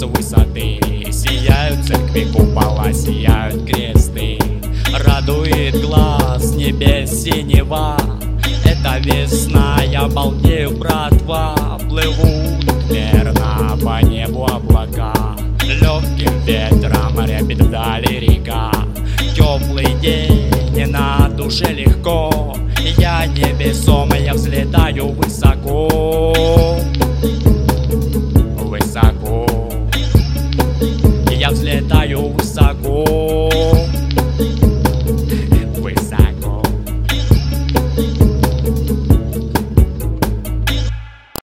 с высоты. Сияют церкви купола, сияют кресты. Радует глаз небес синева. Это весна, я балдею, братва. Плывут мерно по небу облака. Легким ветром рябит вдали река. Теплый день, на душе легко. Я невесомый, я взлетаю высоко.